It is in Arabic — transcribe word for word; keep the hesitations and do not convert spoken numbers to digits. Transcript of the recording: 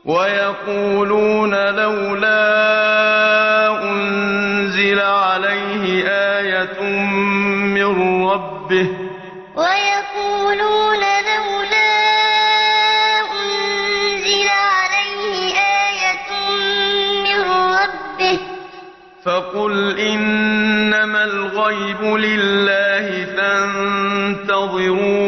ويقولون لولا أنزل عليه آية من ربه ويقولون لولا أنزل عليه آية من ربه فقل إنما الغيب لله فانتظروا